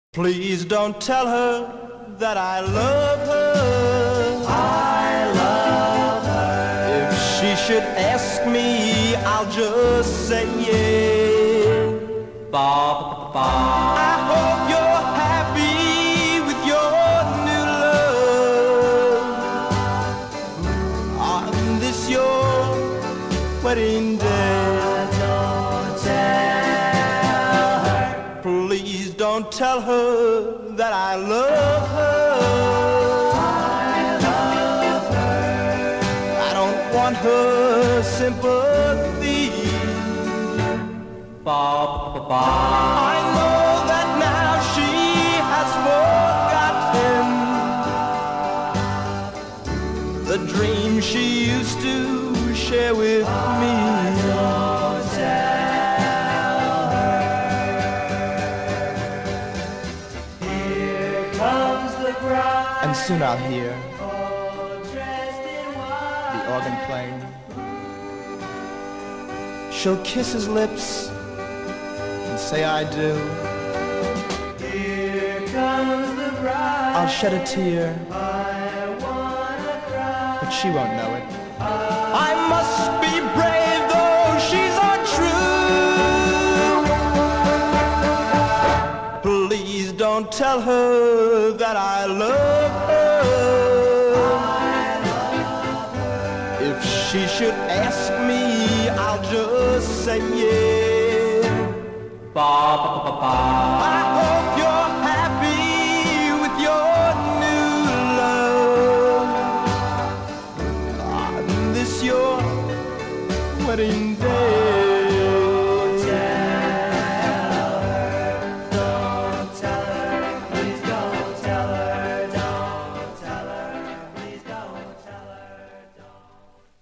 Please don't tell her that I love her. I love her. If she should ask me, I'll just say yeah. Ba, ba, ba. I hope you're happy with your new love on this your wedding day. Please don't tell her that I love her. I love her. I don't want her sympathy. Ba, ba, ba. I know that now she has forgotten the dream she used to share with me. And soon I'll hear the organ playing. She'll kiss his lips and say I do. Here comes the bride. I'll shed a tear, I wanna cry. but she won't know it. I must be brave though she's untrue. Please don't tell her that I love her. If she should ask me, I'll just say yeah. Ba, ba, ba, ba.